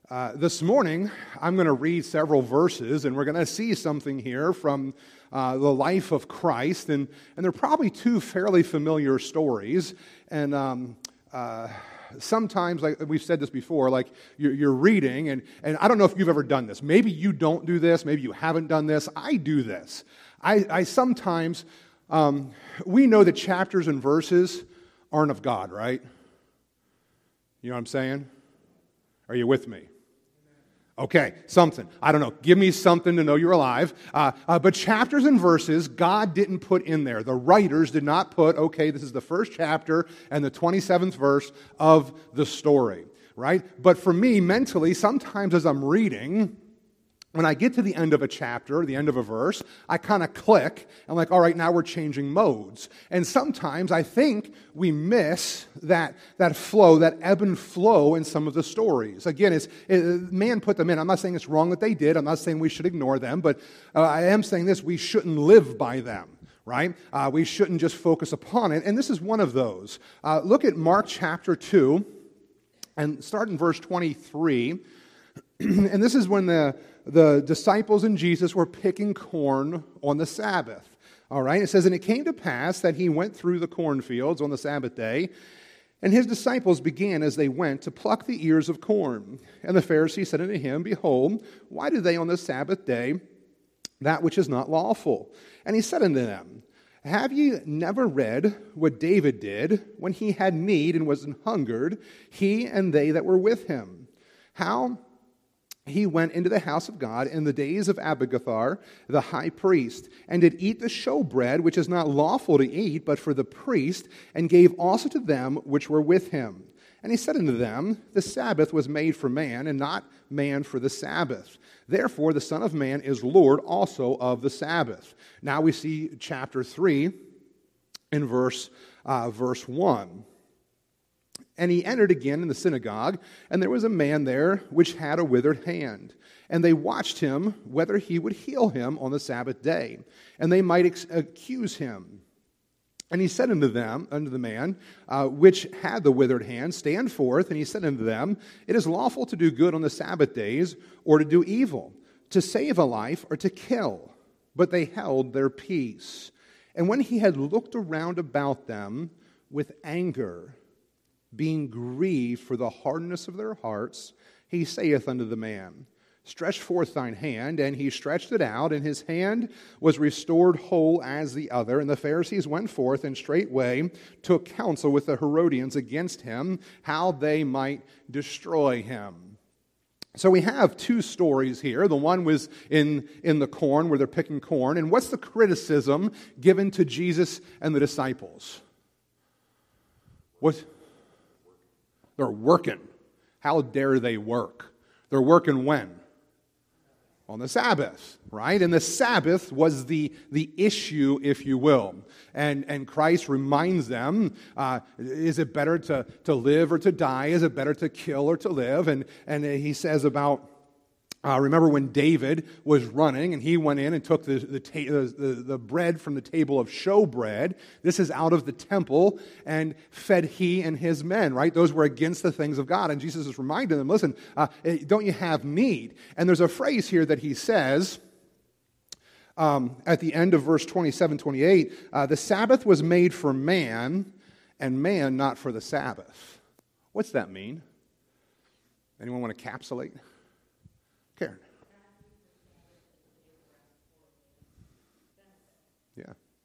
This morning, I'm going to read several verses, and we're going to see something here from the life of Christ, and they're probably two fairly familiar stories, and sometimes, like we've said this before, like you're reading, and I don't know if you've ever done this. Maybe you don't do this, maybe you haven't done this. I do this. I sometimes, we know that chapters and verses aren't of God, right? You know what I'm saying? Are you with me? Okay, something. I don't know. Give me something to know you're alive. But chapters and verses, God didn't put in there. The writers did not put, okay, this is the first chapter and the 27th verse of the story, right? But for me, mentally, sometimes as I'm reading, when I get to the end of a chapter, the end of a verse, I kind of click. I'm like, all right, now we're changing modes. And sometimes I think we miss that flow, that ebb and flow in some of the stories. Again, man put them in. I'm not saying it's wrong that they did. I'm not saying we should ignore them. But I am saying this, we shouldn't live by them, right? We shouldn't just focus upon it. And this is one of those. Look at Mark chapter 2 and start in verse 23. And this is when the disciples and Jesus were picking corn on the Sabbath. All right, it says, and it came to pass that he went through the cornfields on the Sabbath day, and his disciples began as they went to pluck the ears of corn. And the Pharisees said unto him, behold, why do they on the Sabbath day that which is not lawful? And he said unto them, have ye never read what David did when he had need and was an hungered, he and they that were with him? How he went into the house of God in the days of Abiathar, the high priest, and did eat the showbread, which is not lawful to eat, but for the priest, and gave also to them which were with him. And he said unto them, the Sabbath was made for man, and not man for the Sabbath. Therefore the Son of Man is Lord also of the Sabbath. Now we see chapter 3 in verse 1. And he entered again in the synagogue, and there was a man there which had a withered hand. And they watched him whether he would heal him on the Sabbath day, and they might accuse him. And he said unto the man which had the withered hand, stand forth. And he said unto them, it is lawful to do good on the Sabbath days, or to do evil, to save a life, or to kill. But they held their peace. And when he had looked around about them with anger, being grieved for the hardness of their hearts, he saith unto the man, stretch forth thine hand. And he stretched it out, and his hand was restored whole as the other. And the Pharisees went forth, and straightway took counsel with the Herodians against him, how they might destroy him. So we have two stories here. The one was in the corn, where they're picking corn. And what's the criticism given to Jesus and the disciples? What? They're working. How dare they work? They're working when? On the Sabbath, right? And the Sabbath was the issue, if you will. And Christ reminds them, is it better to live or to die? Is it better to kill or to live? And he says about, remember when David was running and he went in and took the bread from the table of showbread. This is out of the temple, and fed he and his men, right? Those were against the things of God. And Jesus is reminding them, listen, don't you have need? And there's a phrase here that he says at the end of verse 27, 28, the Sabbath was made for man, and man not for the Sabbath. What's that mean? Anyone want to encapsulate? Karen. Yeah.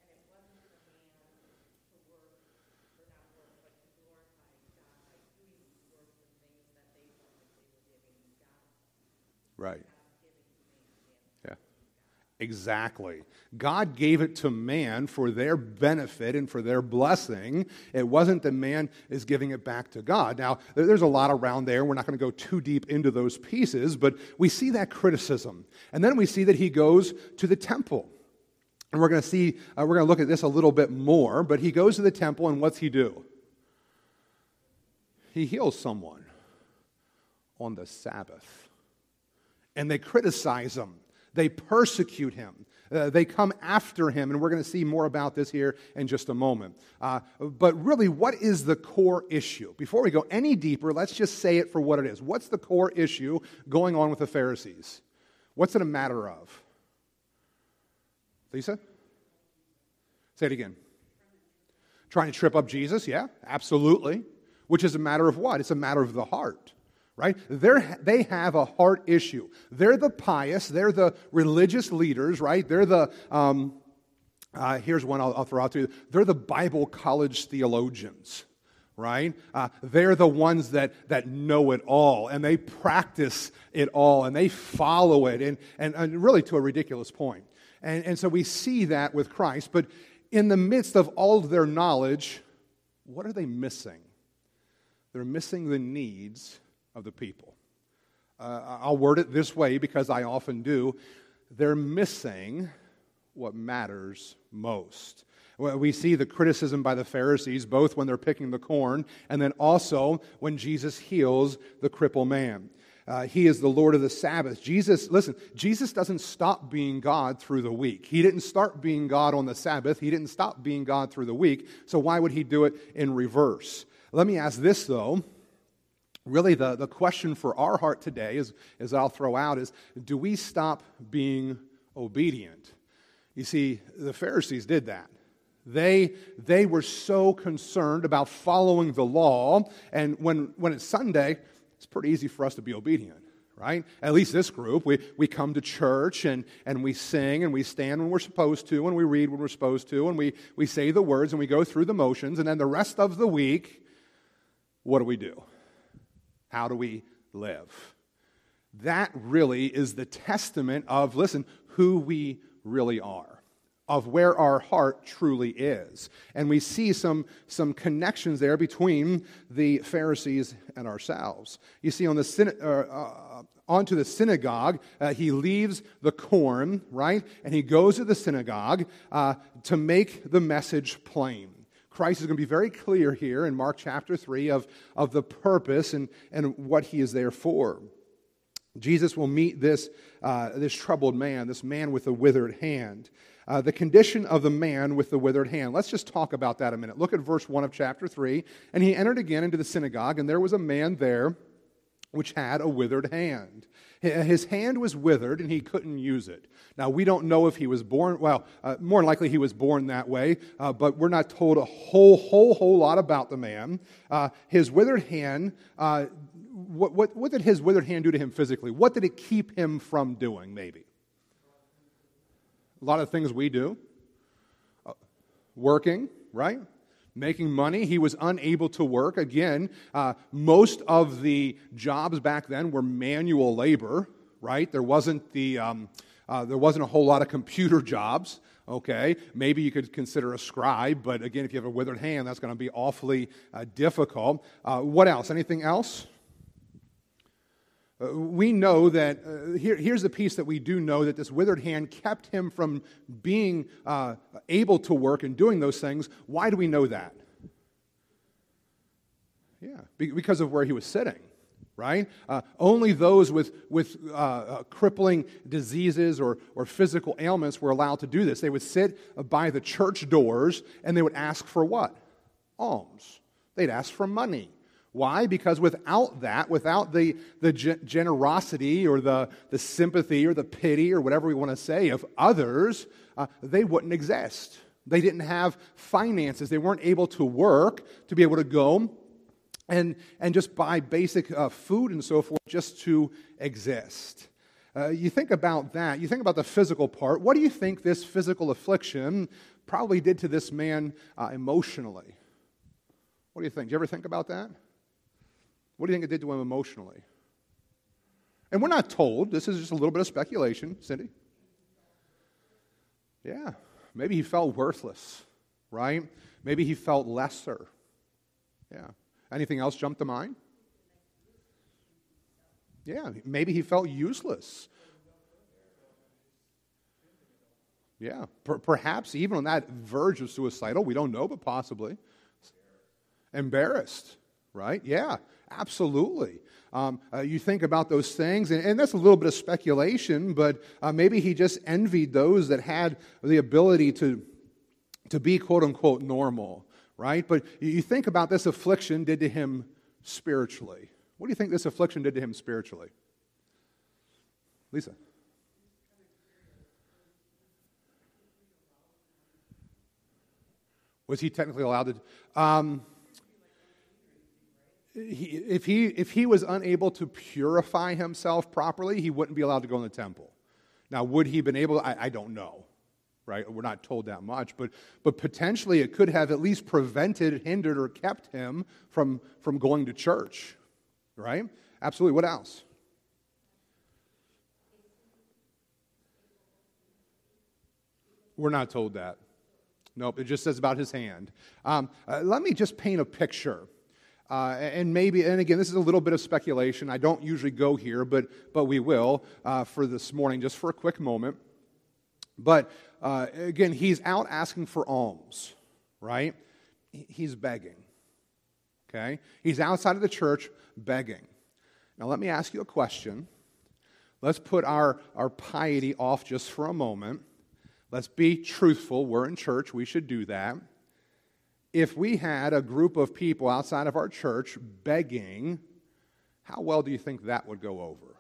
Right. Yeah. Exactly. God gave it to man for their benefit and for their blessing. It wasn't that man is giving it back to God. Now, there's a lot around there. We're not going to go too deep into those pieces, but we see that criticism. And then we see that he goes to the temple. And we're going to see, we're going to look at this a little bit more, but he goes to the temple, and what's he do? He heals someone on the Sabbath. And they criticize him. They persecute him. They come after him, and we're going to see more about this here in just a moment. But really, what is the core issue? Before we go any deeper, let's just say it for what it is. What's the core issue going on with the Pharisees? What's it a matter of? Lisa? Say it again. Trying to trip up Jesus? Yeah, absolutely. Which is a matter of what? It's a matter of the heart. Right? They have a heart issue. They're the pious. They're the religious leaders, right? They're the, here's one I'll throw out to you. They're the Bible college theologians, right? They're the ones that know it all, and they practice it all, and they follow it, and really to a ridiculous point. And so we see that with Christ, but in the midst of all of their knowledge, what are they missing? They're missing the needs of the people. I'll word it this way because I often do. They're missing what matters most. We see the criticism by the Pharisees, both when they're picking the corn and then also when Jesus heals the crippled man. He is the Lord of the Sabbath. Jesus doesn't stop being God through the week. He didn't start being God on the Sabbath. He didn't stop being God through the week. So why would he do it in reverse? Let me ask this, though. Really, the question for our heart today, as I'll throw out, is do we stop being obedient? You see, the Pharisees did that. They were so concerned about following the law, and when it's Sunday, it's pretty easy for us to be obedient, right? At least this group, we come to church, and we sing, and we stand when we're supposed to, and we read when we're supposed to, and we say the words, and we go through the motions, and then the rest of the week, what do? How do we live? That really is the testament of, who we really are, of where our heart truly is. And we see some connections there between the Pharisees and ourselves. You see, onto the synagogue, he leaves the corn, right? And he goes to the synagogue to make the message plain. Christ is going to be very clear here in Mark chapter 3 of the purpose and what he is there for. Jesus will meet this troubled man, this man with a withered hand. The condition of the man with the withered hand. Let's just talk about that a minute. Look at verse 1 of chapter 3. And he entered again into the synagogue, and there was a man there which had a withered hand. His hand was withered, and he couldn't use it. Now, we don't know if he was born, more than likely he was born that way, but we're not told a whole lot about the man. His withered hand, what did his withered hand do to him physically? What did it keep him from doing, maybe? A lot of things we do. Working, right? Making money. He was unable to work. Again, most of the jobs back then were manual labor, right? There wasn't a whole lot of computer jobs. Okay, maybe you could consider a scribe, but again, if you have a withered hand, that's going to be awfully difficult. What else? Anything else? We know that, here's the piece that we do know, that this withered hand kept him from being able to work and doing those things. Why do we know that? Yeah, because of where he was sitting, right? Only those with crippling diseases or physical ailments were allowed to do this. They would sit by the church doors and they would ask for what? Alms. They'd ask for money. Why? Because without the generosity or the sympathy or the pity or whatever we want to say of others, they wouldn't exist. They didn't have finances. They weren't able to work to be able to go and just buy basic food and so forth just to exist. You think about that. You think about the physical part. What do you think this physical affliction probably did to this man emotionally? What do you think? Do you ever think about that? What do you think it did to him emotionally? And we're not told. This is just a little bit of speculation. Cindy? Yeah. Maybe he felt worthless, right? Maybe he felt lesser. Yeah. Anything else jump to mind? Yeah. Maybe he felt useless. Yeah. Perhaps even on that verge of suicidal. We don't know, but possibly. Embarrassed. right? Yeah, absolutely. You think about those things, and that's a little bit of speculation, but maybe he just envied those that had the ability to be, quote-unquote, normal, right? But you think about this affliction did to him spiritually. What do you think this affliction did to him spiritually? Lisa? Was he technically allowed to? If he was unable to purify himself properly, he wouldn't be allowed to go in the temple. Now, would he have been able? I don't know, right? We're not told that much, but potentially it could have at least prevented, hindered, or kept him from going to church, right? Absolutely. What else? We're not told that. Nope, it just says about his hand. Let me just paint a picture. And again, this is a little bit of speculation. I don't usually go here, but we will for this morning, just for a quick moment. But again, he's out asking for alms, right? He's begging, okay? He's outside of the church begging. Now, let me ask you a question. Let's put our piety off just for a moment. Let's be truthful. We're in church. We should do that. If we had a group of people outside of our church begging, how well do you think that would go over?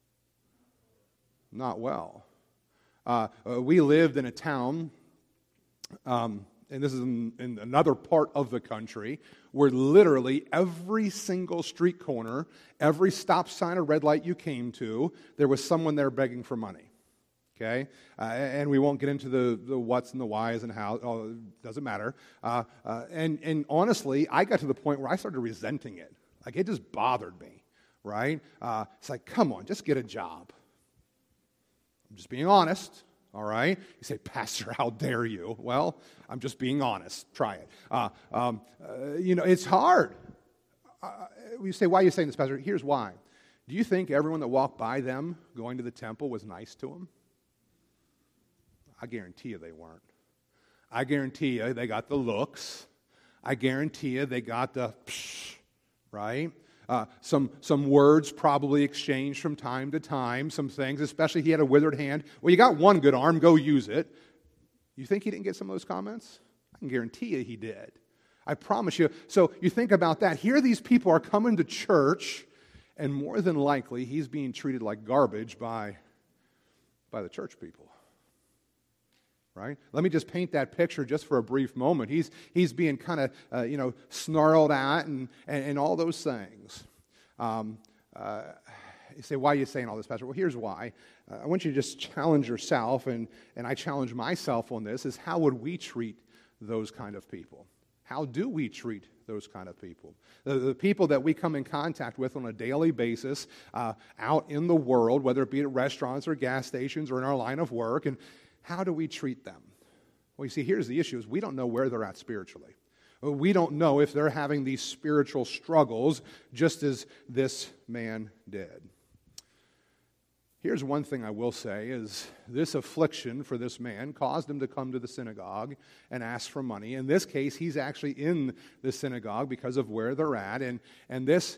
Not well. We lived in a town, and this is in another part of the country, where literally every single street corner, every stop sign or red light you came to, there was someone there begging for money. Okay, and we won't get into the what's and the whys and how. Oh, it doesn't matter. And honestly, I got to the point where I started resenting it. Like, it just bothered me, right? It's like, come on, just get a job. I'm just being honest, all right? You say, Pastor, how dare you? Well, I'm just being honest. Try it. It's hard. You say, why are you saying this, Pastor? Here's why. Do you think everyone that walked by them going to the temple was nice to them? I guarantee you they weren't. I guarantee you they got the looks. I guarantee you they got the psh, right? Some words probably exchanged from time to time, some things, especially he had a withered hand. Well, you got one good arm, go use it. You think he didn't get some of those comments? I can guarantee you he did. I promise you. So you think about that. Here these people are coming to church, and more than likely he's being treated like garbage by the church people. Right? Let me just paint that picture just for a brief moment. He's being kind of snarled at and all those things. You say, why are you saying all this, Pastor? Well, here's why. I want you to just challenge yourself, and I challenge myself on this, is how would we treat those kind of people? How do we treat those kind of people? The people that we come in contact with on a daily basis out in the world, whether it be at restaurants or gas stations or in our line of work, and how do we treat them? Well, you see, here's the issue, is we don't know where they're at spiritually. We don't know if they're having these spiritual struggles just as this man did. Here's one thing I will say, is this affliction for this man caused him to come to the synagogue and ask for money. In this case, he's actually in the synagogue because of where they're at, and this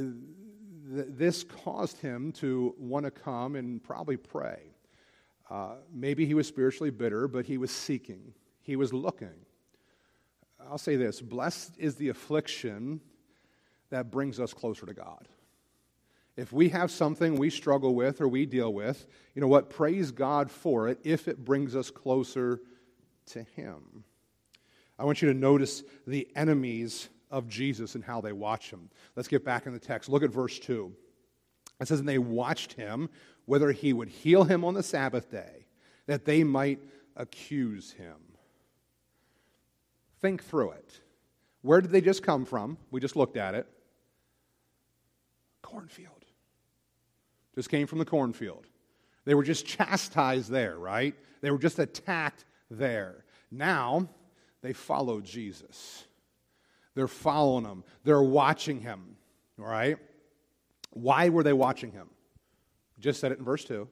caused him to want to come and probably pray. Maybe he was spiritually bitter, but he was seeking. He was looking. I'll say this, blessed is the affliction that brings us closer to God. If we have something we struggle with or we deal with, you know what? Praise God for it if it brings us closer to Him. I want you to notice the enemies of Jesus and how they watch Him. Let's get back in the text. Look at verse 2. It says, and they watched Him whether He would heal him on the Sabbath day, that they might accuse Him. Think through it. Where did they just come from? We just looked at it. Cornfield. Just came from the cornfield. They were just chastised there, right? They were just attacked there. Now, they followed Jesus. They're following Him. They're watching Him, all right? Why were they watching Him? Just said it in verse 2.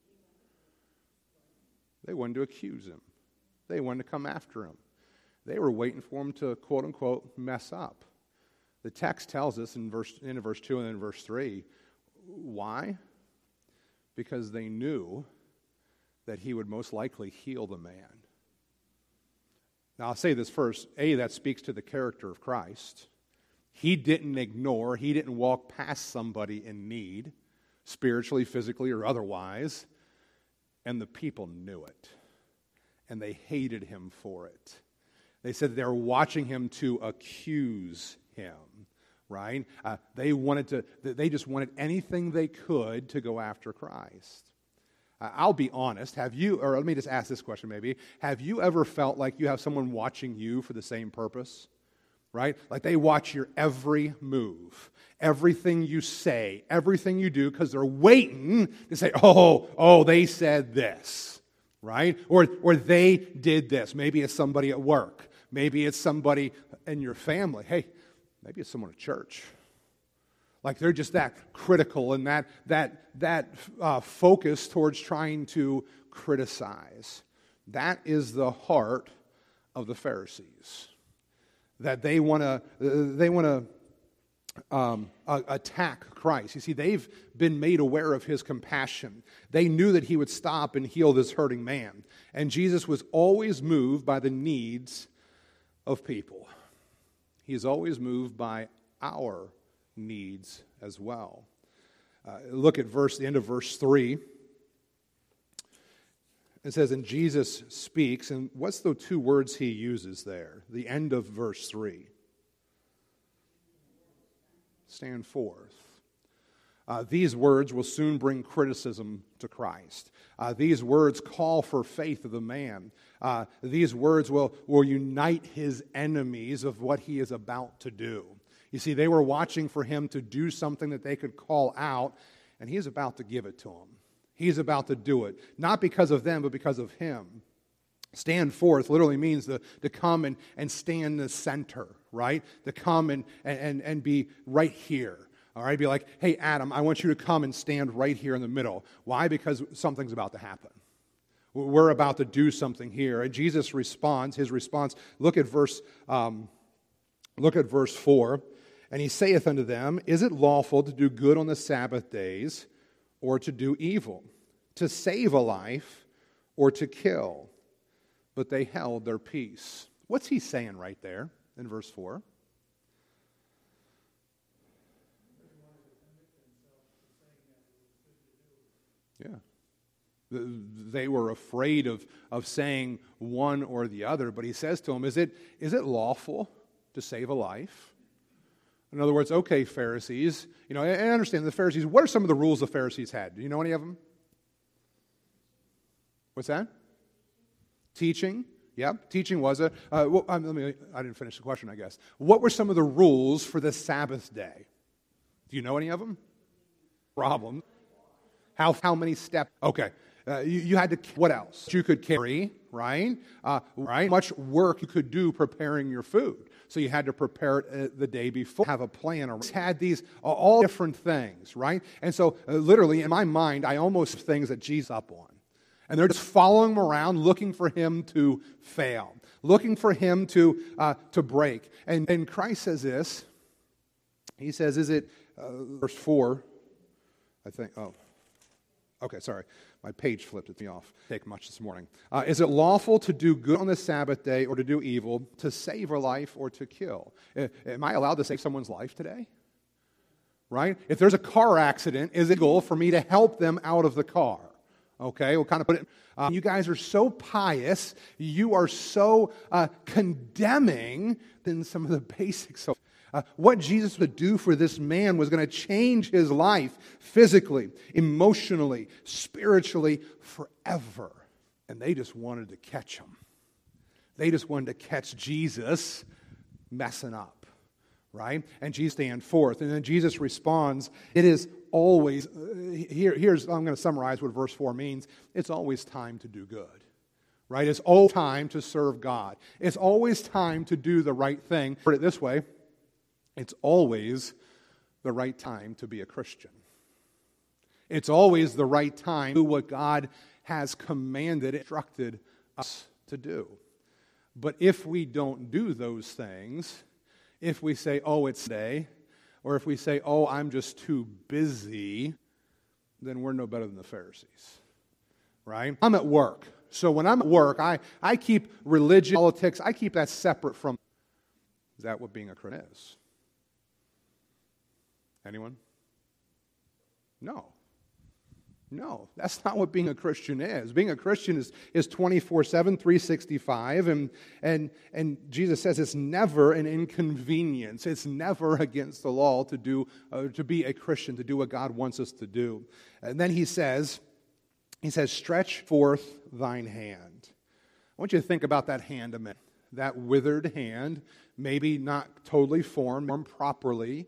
They wanted to accuse Him. They wanted to come after Him. They were waiting for Him to, quote unquote, mess up. The text tells us in verse 2 and then verse 3, why? Because they knew that he would most likely heal the man. Now, I'll say this first. That speaks to the character of Christ. He didn't ignore, he didn't walk past somebody in need, spiritually, physically, or otherwise, and the people knew it, and they hated him for it. They said they were watching him to accuse him, right? They just wanted anything they could to go after Christ. I'll be honest, let me just ask this question maybe. Have you ever felt like you have someone watching you for the same purpose? Right? Like they watch your every move, everything you say, everything you do, because they're waiting to say, oh, they said this, right? Or they did this. Maybe it's somebody at work. Maybe it's somebody in your family. Hey, maybe it's someone at church. Like they're just that critical and that focus towards trying to criticize. That is the heart of the Pharisees. That they want to attack Christ. You see, they've been made aware of his compassion. They knew that he would stop and heal this hurting man. And Jesus was always moved by the needs of people. He is always moved by our needs as well. Look at the end of verse 3. It says, and Jesus speaks, and what's the two words he uses there? The end of verse 3. Stand forth. These words will soon bring criticism to Christ. These words call for faith of the man. These words will unite his enemies of what he is about to do. You see, they were watching for him to do something that they could call out, and he is about to give it to them. He's about to do it, not because of them, but because of him. Stand forth literally means to come and stand in the center, right? To come and be right here. All right, be like, hey, Adam, I want you to come and stand right here in the middle. Why? Because something's about to happen. We're about to do something here. And Jesus responds, his response, look at verse 4. And he saith unto them, is it lawful to do good on the Sabbath days, or to do evil, to save a life, or to kill? But they held their peace. What's he saying right there in verse 4? Yeah. They were afraid of saying one or the other, but he says to them, is it lawful to save a life? In other words, okay, Pharisees, and I understand the Pharisees, what are some of the rules the Pharisees had? Do you know any of them? What's that? Teaching. Yep, teaching was I didn't finish the question, I guess. What were some of the rules for the Sabbath day? Do you know any of them? Problem. How many steps? Okay. You had to, what else? You could carry, right? Right? Much work you could do preparing your food. So you had to prepare it the day before, have a plan. Had these all different things, right? And so literally in my mind, I almost things that Jesus up on. And they're just following him around, looking for him to fail, looking for him to break. And Christ says this. He says, is it, verse 4, I think, okay, sorry. My page flipped me off. Take much this morning. Is it lawful to do good on the Sabbath day or to do evil, to save a life or to kill? Am I allowed to save someone's life today? Right? If there's a car accident, is it legal for me to help them out of the car? Okay, we'll kind of put it. You guys are so pious. You are so condemning than some of the basics of what Jesus would do for this man was going to change his life physically, emotionally, spiritually, forever. And they just wanted to catch him. They just wanted to catch Jesus messing up, right? And Jesus stand forth. And then Jesus responds, it is always, here's, I'm going to summarize what verse 4 means. It's always time to do good. Right? It's always time to serve God. It's always time to do the right thing. Put it this way. It's always the right time to be a Christian. It's always the right time to do what God has commanded, instructed us to do. But if we don't do those things, If we say, oh, it's today, or if we say, oh, I'm just too busy, then we're no better than the Pharisees, right? I'm at work. So when I'm at work, I keep religion, politics, I keep that separate from. Is that what being a Christian is? Anyone? No. No, that's not what being a Christian is. Being a Christian is 24/7, 365, and Jesus says it's never an inconvenience. It's never against the law to be a Christian, to do what God wants us to do. And then he says, stretch forth thine hand. I want you to think about that hand a minute. That withered hand, maybe not totally formed properly.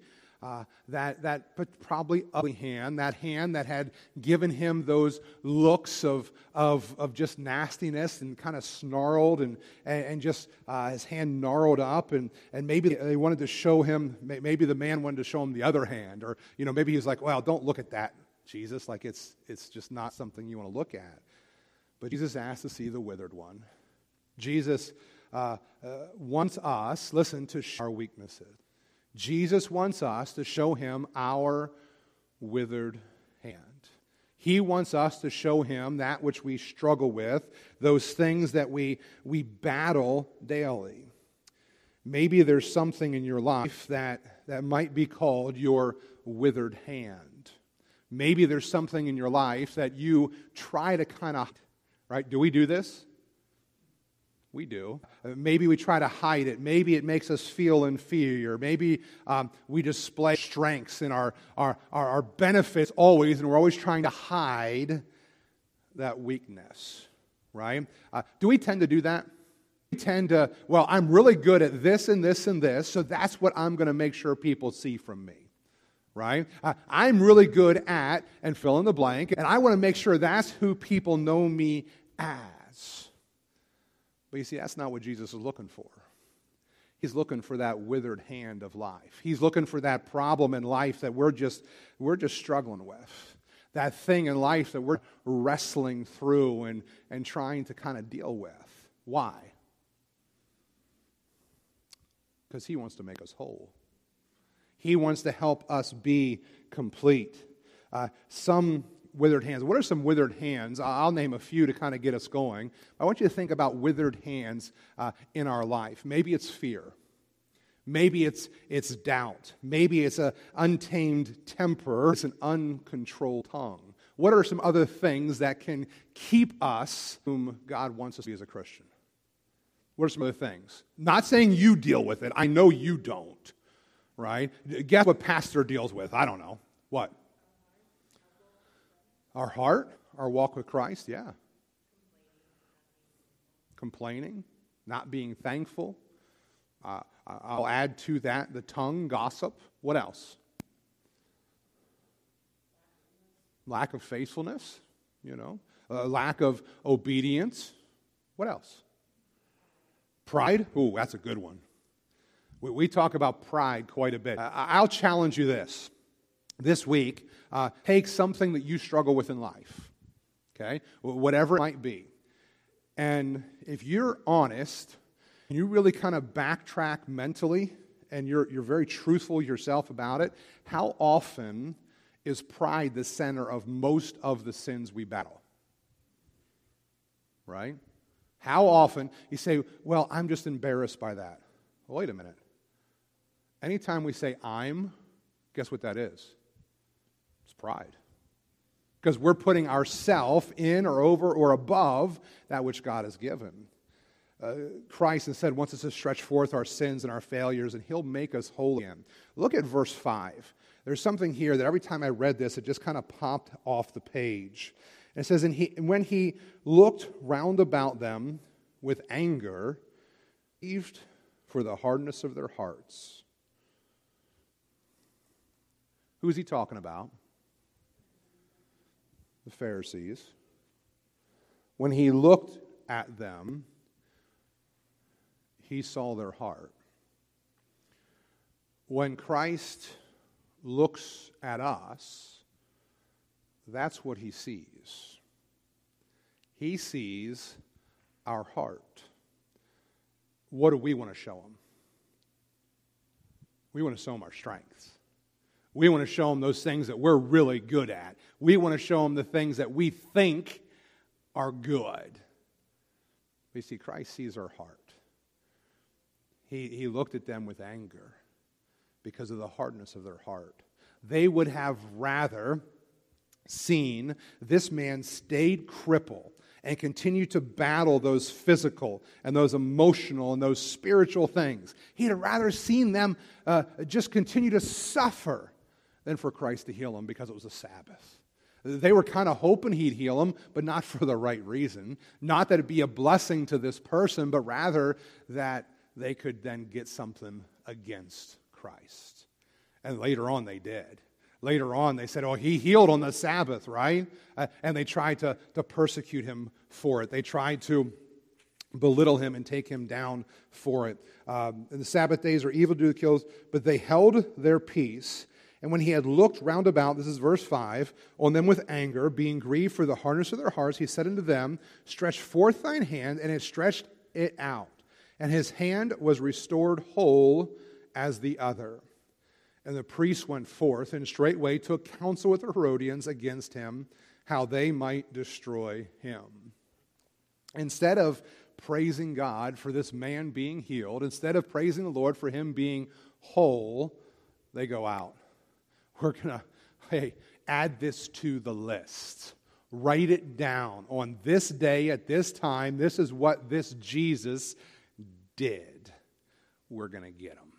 But probably ugly hand, that hand that had given him those looks of just nastiness and kind of snarled and just his hand gnarled up, and maybe they wanted to show him, maybe the man wanted to show him the other hand, or maybe he was like, well, don't look at that, Jesus, like it's just not something you want to look at. But Jesus asked to see the withered one. Jesus wants us, listen, to show our weaknesses. Jesus wants us to show him our withered hand. He wants us to show him that which we struggle with, those things that we battle daily. Maybe there's something in your life that might be called your withered hand. Maybe there's something in your life that you try to kind of, right? Do we do this? We do. Maybe we try to hide it. Maybe it makes us feel inferior. Maybe we display strengths and our benefits always, and we're always trying to hide that weakness, right? Do we tend to do that? We tend to, well, I'm really good at this and this and this, so that's what I'm going to make sure people see from me, right? I'm really good at, and fill in the blank, and I want to make sure that's who people know me as. But you see, that's not what Jesus is looking for. He's looking for that withered hand of life. He's looking for that problem in life that we're just struggling with. That thing in life that we're wrestling through and trying to kind of deal with. Why? Because he wants to make us whole. He wants to help us be complete. Some withered hands. What are some withered hands? I'll name a few to kind of get us going. I want you to think about withered hands in our life. Maybe it's fear. Maybe it's doubt. Maybe it's an untamed temper. It's an uncontrolled tongue. What are some other things that can keep us whom God wants us to be as a Christian? What are some other things? Not saying you deal with it. I know you don't. Right? Guess what pastor deals with? I don't know. What? Our heart, our walk with Christ, yeah. Complaining, not being thankful. I'll add to that the tongue, gossip. What else? Lack of faithfulness, lack of obedience. What else? Pride. Ooh, that's a good one. We talk about pride quite a bit. I'll challenge you this week. Take something that you struggle with in life, okay, whatever it might be. And if you're honest, and you really kind of backtrack mentally, and you're very truthful yourself about it, how often is pride the center of most of the sins we battle? Right? How often you say, well, I'm just embarrassed by that. Well, wait a minute. Anytime we say I'm, guess what that is? It's pride. Because we're putting ourselves in or over or above that which God has given. Christ instead wants us to stretch forth our sins and our failures, and he'll make us whole again. Look at verse 5. There's something here that every time I read this, it just kind of popped off the page. And it says, and when he looked round about them with anger, grieved for the hardness of their hearts. Who is he talking about? The Pharisees. When he looked at them, he saw their heart. When Christ looks at us, that's what he sees. He sees our heart. What do we want to show him? We want to show them our strengths. We want to show them those things that we're really good at. We want to show them the things that we think are good. But you see, Christ sees our heart. He looked at them with anger because of the hardness of their heart. They would have rather seen this man stayed crippled and continue to battle those physical and those emotional and those spiritual things. He'd have rather seen them just continue to suffer than for Christ to heal them because it was a Sabbath. They were kind of hoping he'd heal them, but not for the right reason. Not that it'd be a blessing to this person, but rather that they could then get something against Christ. And later on they did. Later on they said, oh, he healed on the Sabbath, right? And they tried to persecute him for it. They tried to belittle him and take him down for it. And the Sabbath days are evil to the kills, but they held their peace. And when he had looked round about, this is verse 5, on them with anger, being grieved for the hardness of their hearts, he said unto them, stretch forth thine hand, and it stretched it out. And his hand was restored whole as the other. And the priests went forth, and straightway took counsel with the Herodians against him, how they might destroy him. Instead of praising God for this man being healed, instead of praising the Lord for him being whole, they go out. We're going to, add this to the list. Write it down. On this day, at this time, this is what this Jesus did. We're going to get him.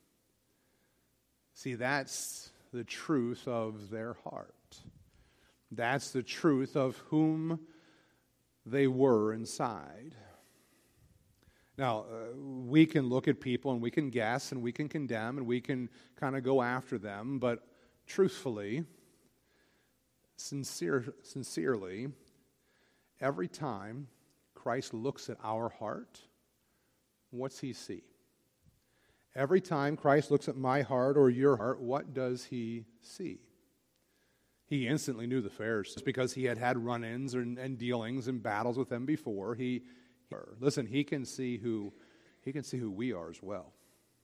See, that's the truth of their heart. That's the truth of whom they were inside. Now, we can look at people and we can guess and we can condemn and we can kind of go after them, but truthfully, sincerely, every time Christ looks at our heart, what's he see? Every time Christ looks at my heart or your heart, what does he see? He instantly knew the Pharisees because he had had run-ins and dealings and battles with them before. Listen, he can see who we are as well.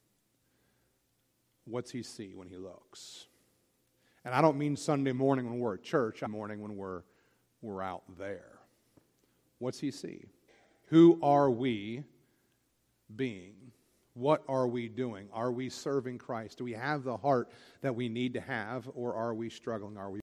What's he see when he looks? And I don't mean Sunday morning when we're at church. I mean when we're out there. What's he see? Who are we being? What are we doing? Are we serving Christ? Do we have the heart that we need to have, or are we struggling? Are we